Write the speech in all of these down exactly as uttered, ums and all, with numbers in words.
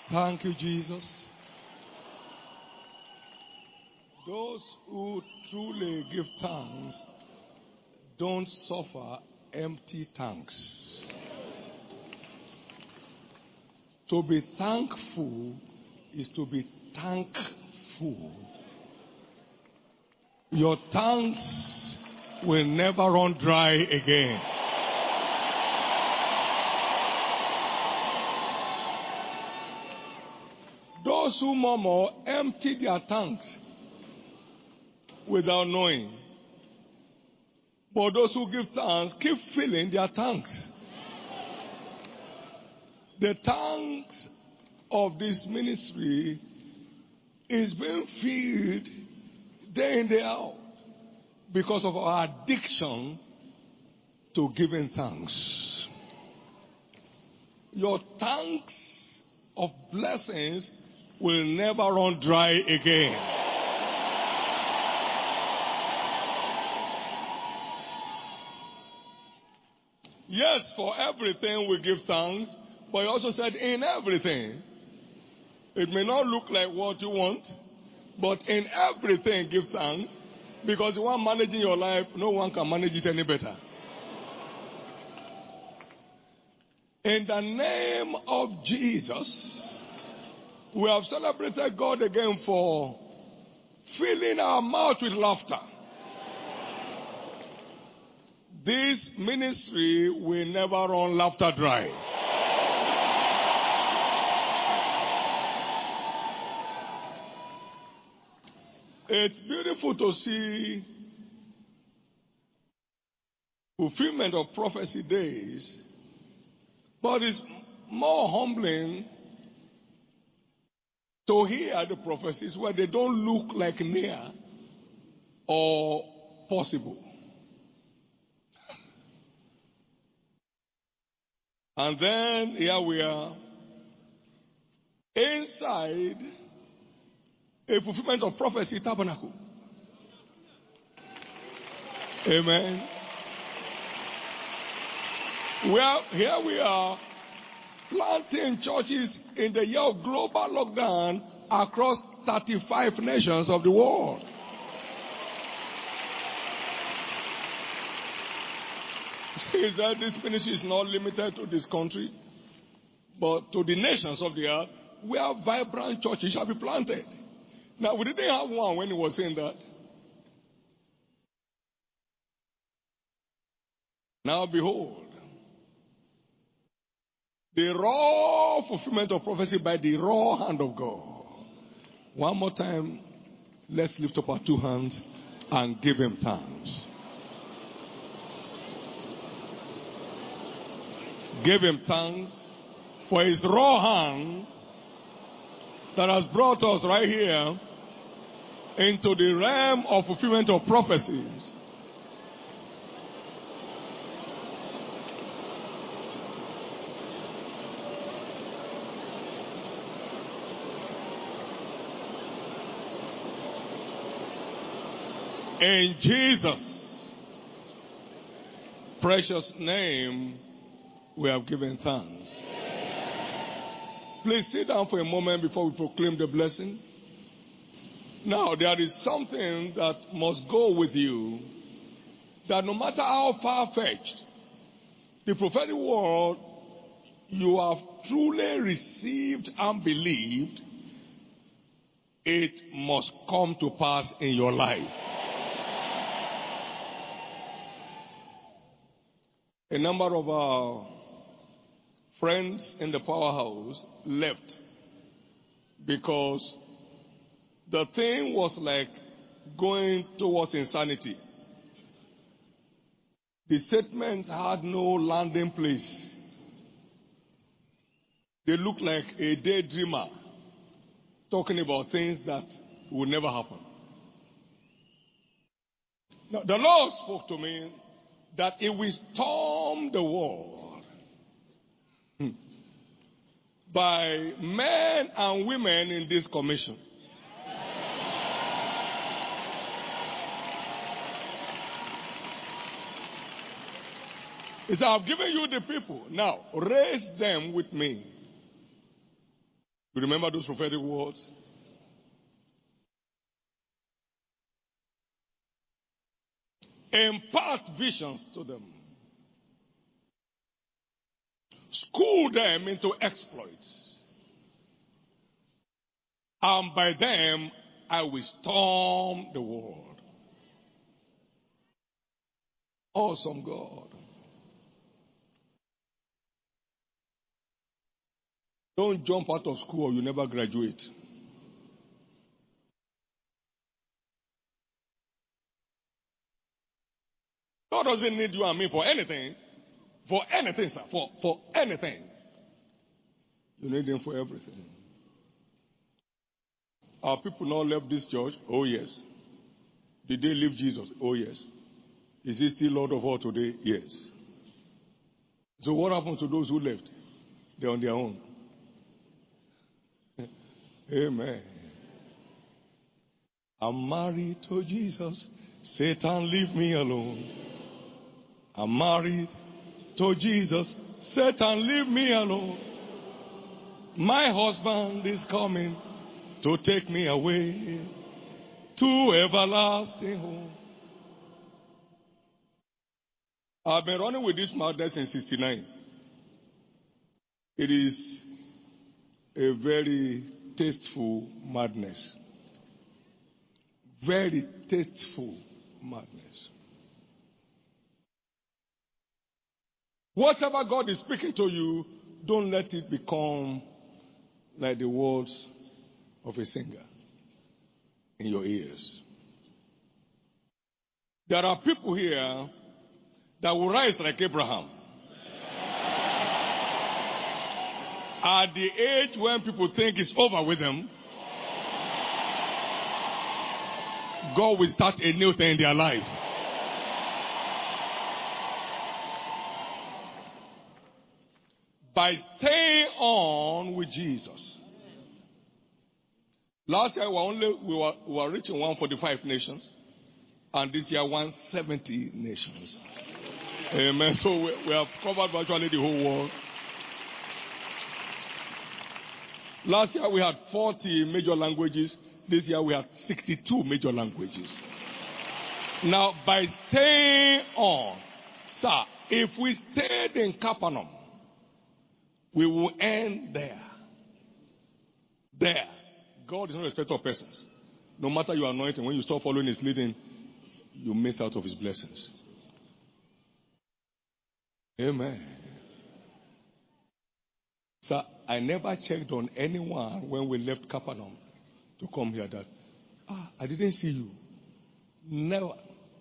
Thank you, Jesus. Those who truly give thanks don't suffer empty thanks. To be thankful is to be thankful. Your thanks will never run dry again. Those who murmur empty their tanks without knowing. But those who give thanks keep filling their tanks. The tanks of this ministry is being filled day in, day out because of our addiction to giving thanks. Your tanks of blessings will never run dry again. Yes, for everything we give thanks, but he also said in everything. It may not look like what you want, but in everything give thanks, because the one managing your life, no one can manage it any better. In the name of Jesus, we have celebrated God again for filling our mouth with laughter. This ministry will never run laughter dry. It's beautiful to see fulfillment of prophecy days, but it's more humbling to hear the prophecies where they don't look like near or possible. And then here we are inside a fulfillment of prophecy tabernacle. Amen. Well, here we are planting churches in the year of global lockdown across thirty-five nations of the world. He said this ministry is not limited to this country, but to the nations of the earth, where vibrant churches shall be planted. Now, we didn't have one when he was saying that. Now, behold, the raw fulfillment of prophecy by the raw hand of God. One more time, let's lift up our two hands and give him thanks. Give him thanks for his raw hand that has brought us right here into the realm of fulfillment of prophecies. In Jesus' precious name, we have given thanks. Please sit down for a moment before we proclaim the blessing. Now, there is something that must go with you, that no matter how far-fetched the prophetic word you have truly received and believed, it must come to pass in your life. A number of our friends in the powerhouse left because the thing was like going towards insanity. The statements had no landing place. They looked like a daydreamer talking about things that will never happen. Now, the Lord spoke to me that it will storm the world by men and women in this commission. He said, I've given you the people. Now, raise them with me. You remember those prophetic words? Impart visions to them. School them into exploits. And by them, I will storm the world. Awesome God. Don't jump out of school or you never graduate. God doesn't need you and me for anything. For anything, sir. For, for anything. You need him for everything. Our people now left this church? Oh, yes. Did they leave Jesus? Oh, yes. Is he still Lord of all today? Yes. So what happened to those who left? They're on their own. Amen. I'm married to Jesus. Satan, leave me alone. I'm married to Jesus. Satan, leave me alone. My husband is coming to take me away to everlasting home. I've been running with this madness since sixty-nine. It is a very tasteful madness. Very tasteful madness. Whatever God is speaking to you, don't let it become like the words of a singer in your ears. There are people here that will rise like Abraham. At the age when people think it's over with them, God will start a new thing in their life. By staying on with Jesus. Last year we were only we were, we were reaching one hundred forty-five nations, and this year one hundred seventy nations. Amen. So we, we have covered virtually the whole world. Last year we had forty major languages. This year we have sixty-two major languages. Now, by staying on, sir, if we stayed in Capernaum, we will end there. There. God is not a respecter of persons. No matter your anointing, when you stop following his leading, you miss out of his blessings. Amen. Sir, I never checked on anyone when we left Capernaum to come here that, ah, I didn't see you. Never.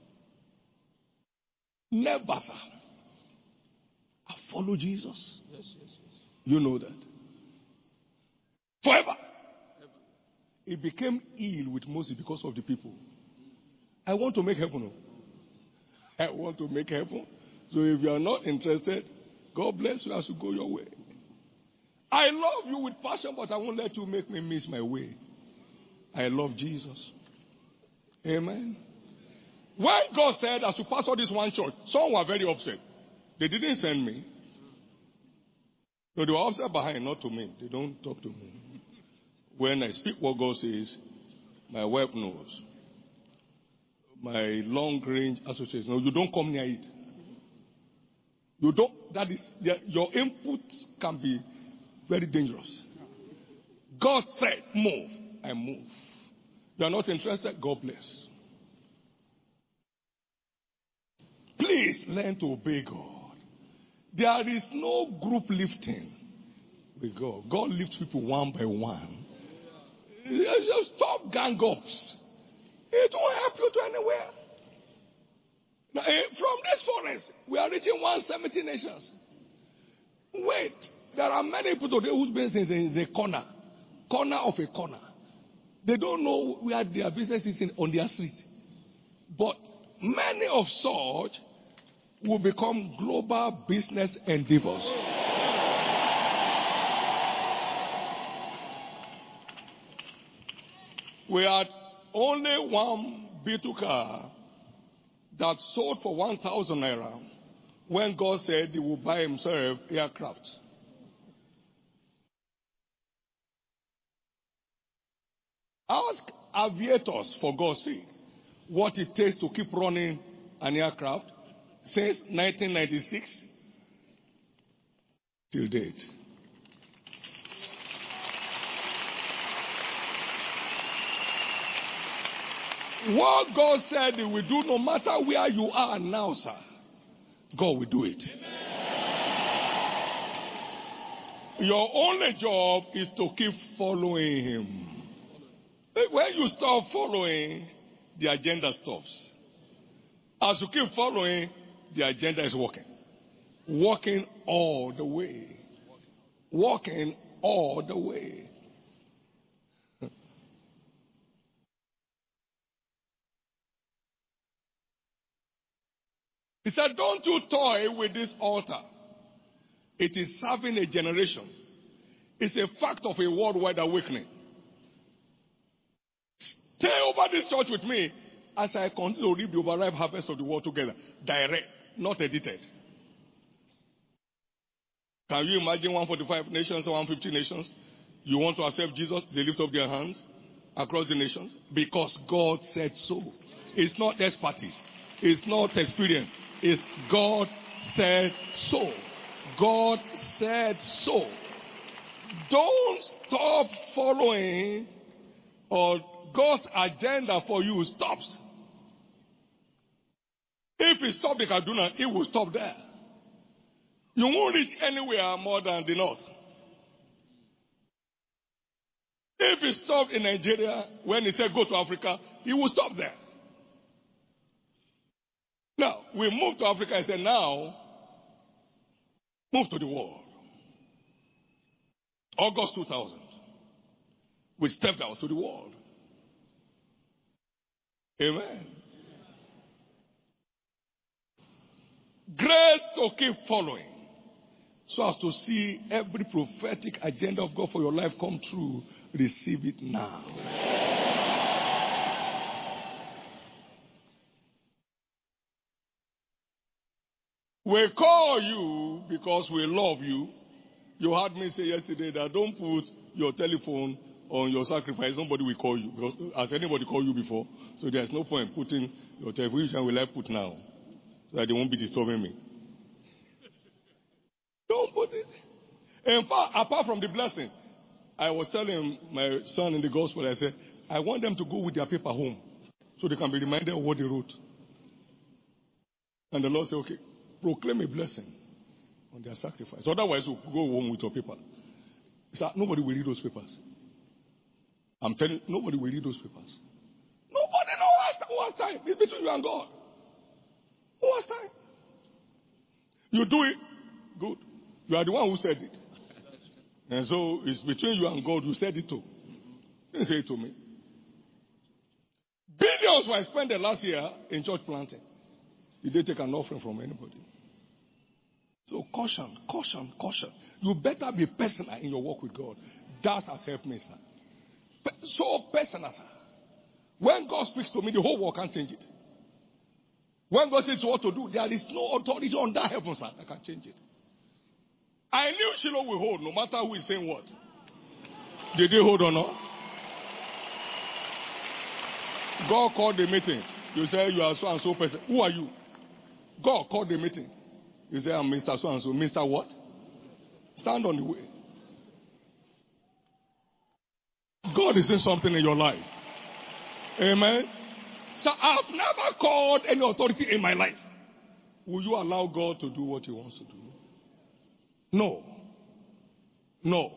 Never, sir. I follow Jesus. Yes, yes, yes. You know that. Forever. He became ill with Moses because of the people. I want to make heaven. I want to make heaven. So if you are not interested, God bless you as you go your way. I love you with passion, but I won't let you make me miss my way. I love Jesus. Amen. When God said I should pastor this one church, some were very upset. They didn't send me. No, they were upset behind, not to me. They don't talk to me. When I speak what God says, my wife knows. My long range association. No, you don't come near it. You don't. That is, your input can be very dangerous. God said, move. I move. You are not interested? God bless. Please learn to obey God. There is no group lifting with God. God lifts people one by one. Just stop gang ups. It won't help you to anywhere. Now, eh, from this forest, we are reaching one hundred seventy nations. Wait, there are many people today whose business is in the corner, corner of a corner. They don't know where their business is in, on their street. But many of such will become global business endeavors. We had only one B two car that sold for one thousand naira when God said he would buy himself aircraft. Ask aviators, for God's sake, what it takes to keep running an aircraft since nineteen ninety-six till date. What God said He will do, no matter where you are now, sir, God will do it. Your only job is to keep following Him. When you stop following, the agenda stops. As you keep following, the agenda is working. Walking all the way. Walking all the way. He said, don't you toy with this altar. It is serving a generation. It's a fact of a worldwide awakening. Stay over this church with me as I continue to reap the overripe harvest of the world together. Direct, not edited. Can you imagine one hundred forty-five nations or one hundred fifty nations? You want to accept Jesus? They lift up their hands across the nations because God said so. It's not expertise. It's not experience. It's God said so. God said so. Don't stop following, or God's agenda for you stops. If it stopped in Kaduna, it will stop there. You won't reach anywhere more than the north. If it stopped in Nigeria, when he said go to Africa, he will stop there. Now, we moved to Africa and said, now, move to the world. August two thousand, we stepped out to the world. Amen. Grace to keep following, so as to see every prophetic agenda of God for your life come true. Receive it now. We call you because we love you. You heard me say yesterday that don't put your telephone on your sacrifice. Nobody will call you. Because has anybody called you before? So there's no point putting your telephone. Which one will I put now? So that they won't be disturbing me. Don't put it. In fact, apart from the blessing, I was telling my son in the gospel, I said, I want them to go with their paper home so they can be reminded of what they wrote. And the Lord said, okay, proclaim a blessing on their sacrifice. Otherwise, we'll go home with your paper. He said, nobody will read those papers. I'm telling you, nobody will read those papers. Nobody knows who has time. It's between you and God. Who has time? You do it, good. You are the one who said it. And so it's between you and God. You said it to. You didn't say it to me. Billions were spent the last year in church planting. You didn't take an offering from anybody. So caution, caution, caution. You better be personal in your walk with God. That has helped me, sir. So personal, sir. When God speaks to me, the whole world can't change it. When God says what to do, there is no authority on that heaven, sir, that can change it. I knew Shiloh will hold, no matter who is saying what. Did they hold or not? God called the meeting. You say you are so and so person. Who are you? God called the meeting. You say I'm Mister So and so. Mister What? Stand on the way. God is saying something in your life. Amen. So I've never called any authority in my life. Will you allow God to do what He wants to do? No. No.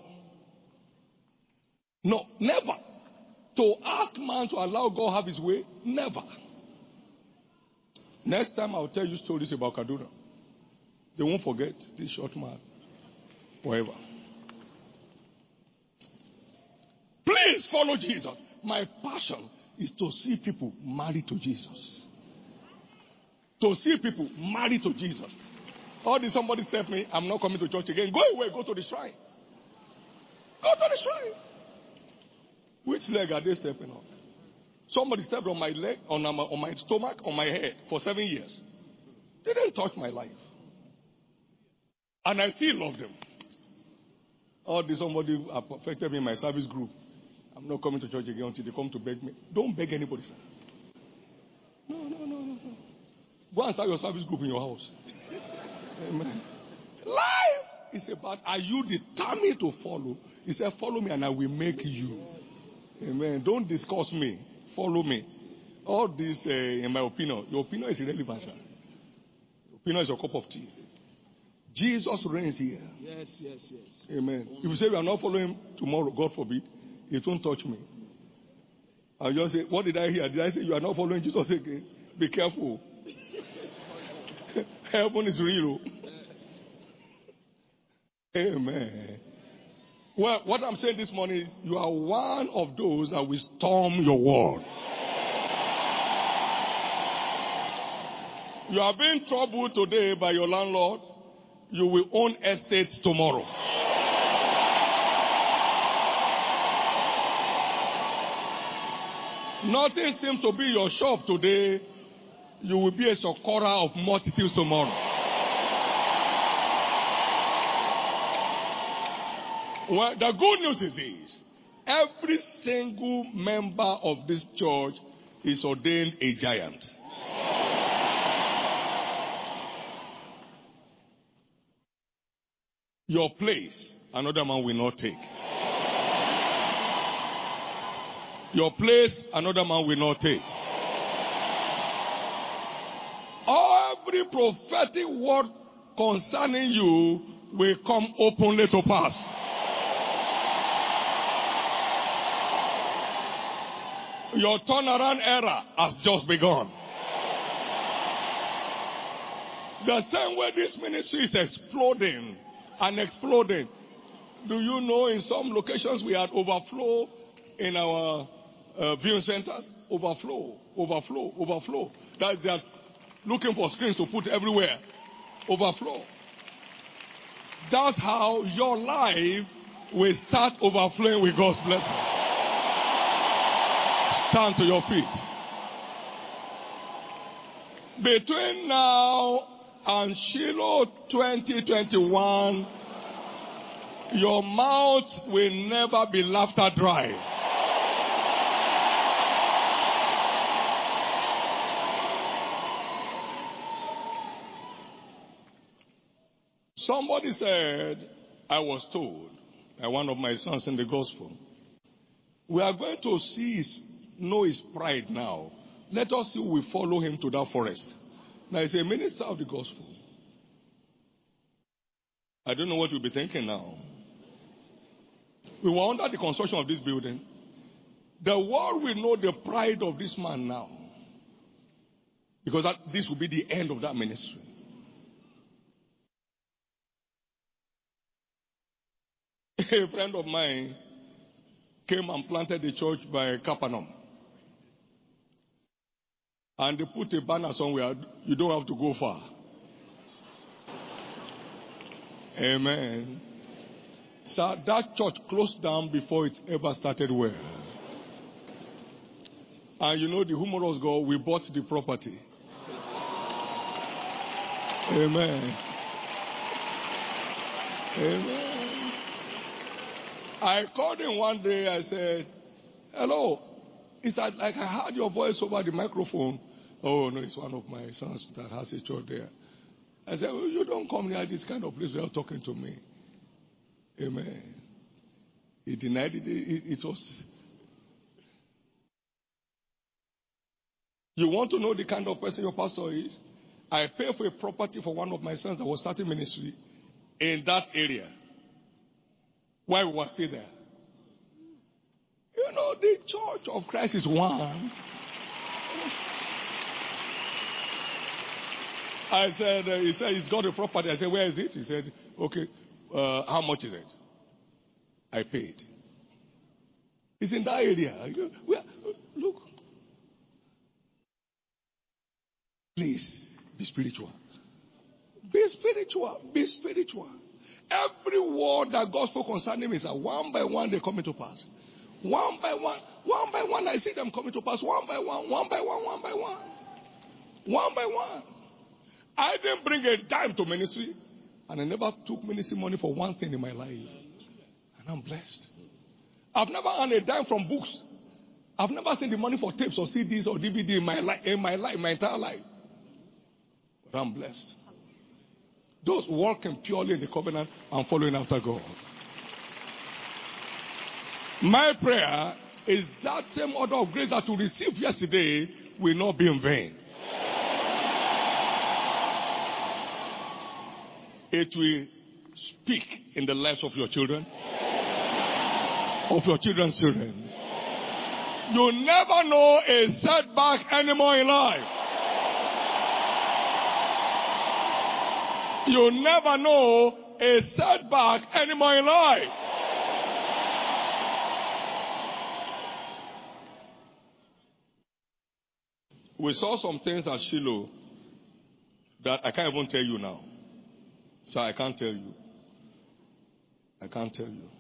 No. Never. To ask man to allow God have His way? Never. Next time I'll tell you stories about Kaduna. They won't forget this short man forever. Please follow Jesus. My passion is to see people married to Jesus. To see people married to Jesus. Or did somebody step me? I'm not coming to church again. Go away. Go to the shrine. Go to the shrine. Which leg are they stepping on? Somebody stepped on my leg, on my, on my stomach, on my head for seven years. They didn't touch my life. And I still love them. Or did somebody affected me in my service group? I'm not coming to church again until they come to beg me. Don't beg anybody, sir. No, no, no, no, no. Go and start your service group in your house. Amen. Life is about, are you determined to follow? He said, follow me and I will make you. Amen. Don't discuss me. Follow me. All this, uh, in my opinion, your opinion is irrelevant, sir. Your opinion is your cup of tea. Jesus reigns here. Yes, yes, yes. Amen. If you say we are not following him tomorrow, God forbid, it won't touch me. I'll just say, what did I hear? Did I say you are not following Jesus again? Be careful. Heaven is real. Amen. Well, what I'm saying this morning is you are one of those that will storm your world. You are being troubled today by your landlord. You will own estates tomorrow. Nothing seems to be your shop today. You will be a succorer of multitudes tomorrow. Well, the good news is this. Every single member of this church is ordained a giant. Your place, another man will not take. Your place, another man will not take. Every prophetic word concerning you will come openly to pass. Your turnaround era has just begun. The same way this ministry is exploding and exploding. Do you know in some locations we had overflow in our uh, viewing centers? Overflow, overflow, overflow. That they are looking for screens to put everywhere. Overflow. That's how your life will start overflowing with God's blessing. Stand to your feet. Between now and Shiloh twenty twenty-one, your mouth will never be laughter dry. Somebody said, I was told by one of my sons in the gospel, we are going to see his, know his pride now. Let us see if we follow him to that forest. Now he's a minister of the gospel. I don't know what you'll be thinking now. We were under the construction of this building. The world will know the pride of this man now. Because that, this will be the end of that ministry. A friend of mine came and planted the church by Capernaum. And they put a banner somewhere. You don't have to go far. Amen. So that church closed down before it ever started well. And you know the humorous God, we bought the property. Amen. Amen. I called him one day. I said, hello. He said, like I heard your voice over the microphone. Oh, no, it's one of my sons that has a church there. I said, well, you don't come near this kind of place without talking to me. Amen. He denied it. It, it was. You want to know the kind of person your pastor is? I paid for a property for one of my sons that was starting ministry in that area. While we were still there. You know, the church of Christ is one. I said, uh, he said, he's got a property. I said, where is it? He said, okay, uh, how much is it? I paid. It's in that area. Where, look. Please, be spiritual. Be spiritual. Be spiritual. Every word that God spoke concerning me is that one by one they come to pass. One by one, one by one I see them coming to pass. One by one, one by one, one by one. One by one. I didn't bring a dime to ministry. And I never took ministry money for one thing in my life. And I'm blessed. I've never earned a dime from books. I've never seen the money for tapes or C Ds or D V D in my life, in my life, my entire life. But I'm blessed. Those walking purely in the covenant and following after God. My prayer is that same order of grace that you received yesterday will not be in vain. It will speak in the lives of your children, of your children's children. You never know a setback anymore in life. You never know a setback anymore in life. We saw some things at Shiloh that I can't even tell you now. So I can't tell you. I can't tell you.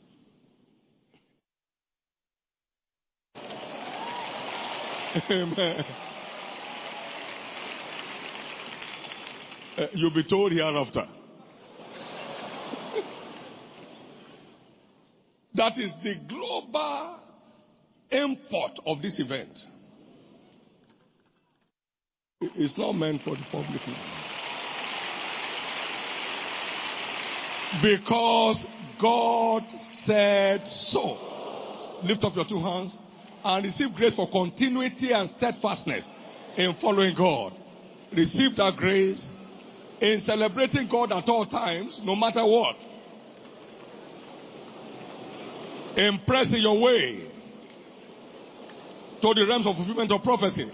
Amen. Uh, you'll be told hereafter. That is the global import of this event. It's not meant for the public now. Because God said so. Lift up your two hands and receive grace for continuity and steadfastness in following God. Receive that grace in celebrating God at all times, no matter what. In pressing your way to the realms of fulfillment of prophecy.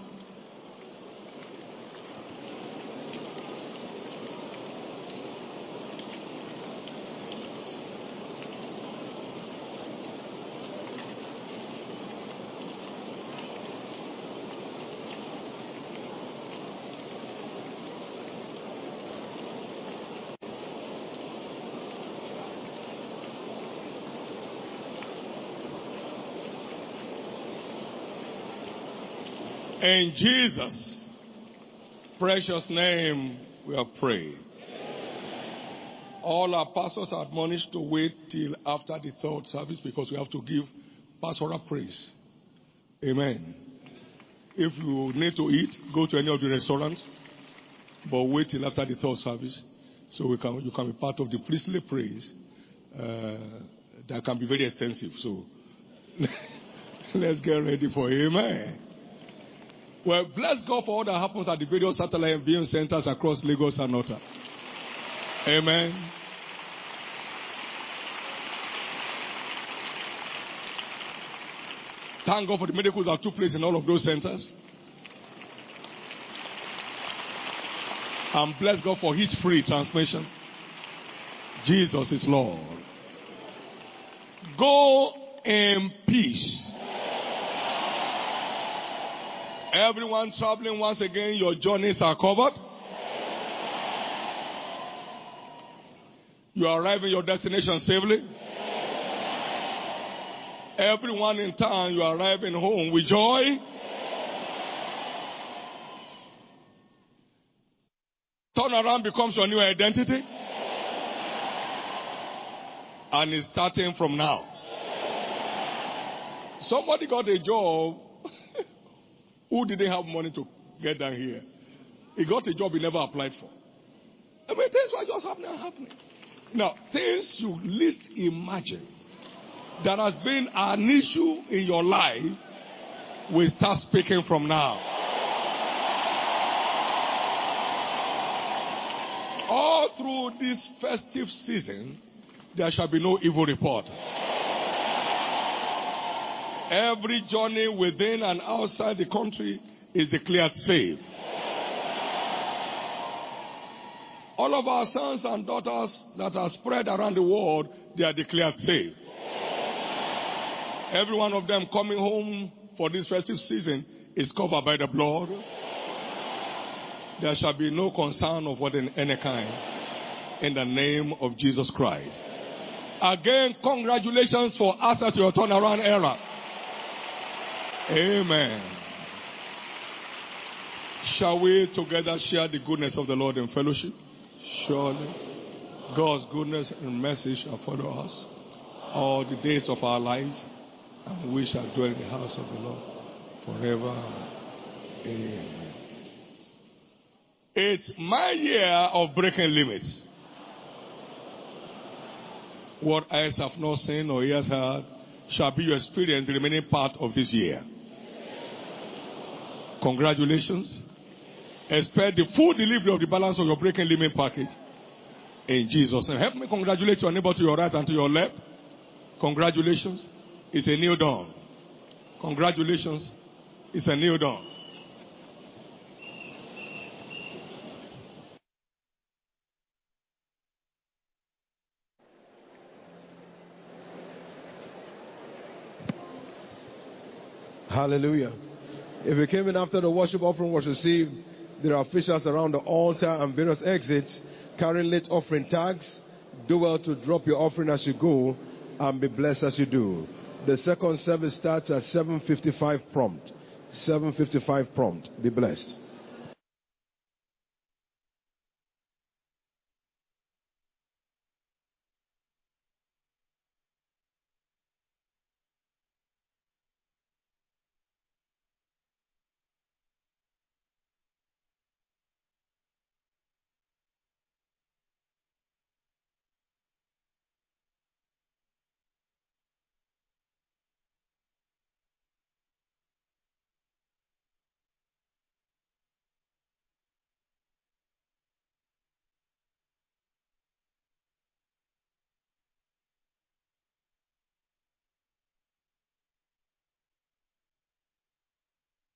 In Jesus' precious name, we have prayed. All our pastors are admonished to wait till after the third service because we have to give pastoral praise. Amen. If you need to eat, go to any of the restaurants, but wait till after the third service so we can you can be part of the priestly praise uh, that can be very extensive. So let's get ready for it. Amen. Well, bless God for all that happens at the various satellite and viewing centers across Lagos and Nota. Amen. Thank God for the miracles that took place in all of those centers. And bless God for heat-free transmission. Jesus is Lord. Go in peace. Everyone traveling, once again, your journeys are covered. You arrive in your destination safely. Everyone in town, you arrive in home with joy. Turnaround becomes your new identity. And it's starting from now. Somebody got a job who didn't have money to get down here. He got a job he never applied for. I mean, things were just happening and happening. Now, things you least imagine that has been an issue in your life will start speaking from now. All through this festive season, there shall be no evil report. Every journey within and outside the country is declared safe. All of our sons and daughters that are spread around the world, they are declared safe. Every one of them coming home for this festive season is covered by the blood. There shall be no concern of what in any kind. In the name of Jesus Christ. Again, congratulations for us at your turnaround era. Amen. Shall we together share the goodness of the Lord in fellowship? Surely God's goodness and mercy shall follow us all the days of our lives, and we shall dwell in the house of the Lord forever. Amen. It's my year of breaking limits. What eyes have not seen or ears heard shall be your experience the remaining part of this year. Congratulations. Expect the full delivery of the balance of your breaking limit package. In Jesus' name. Help me congratulate your neighbor to your right and to your left. Congratulations. It's a new dawn. Congratulations. It's a new dawn. Hallelujah. If you came in after the worship offering was received, there are officials around the altar and various exits carrying late offering tags. Do well to drop your offering as you go and be blessed as you do. The second service starts at seven fifty-five prompt. seven fifty-five prompt. Be blessed.